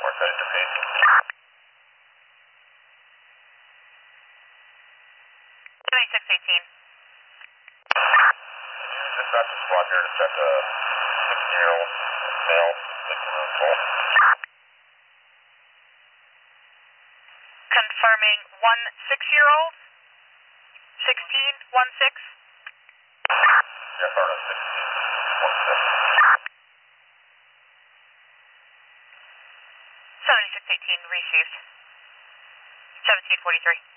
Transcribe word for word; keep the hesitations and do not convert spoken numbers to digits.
Baltimore, set interface. seventy-six eighteen. Dispatch a squad here to check a sixteen-year-old male victim of assault. Confirming one six-year-old? sixteen, one six? Yes, sir, sixteen, one six. seventy-six eighteen received. seventeen forty-three.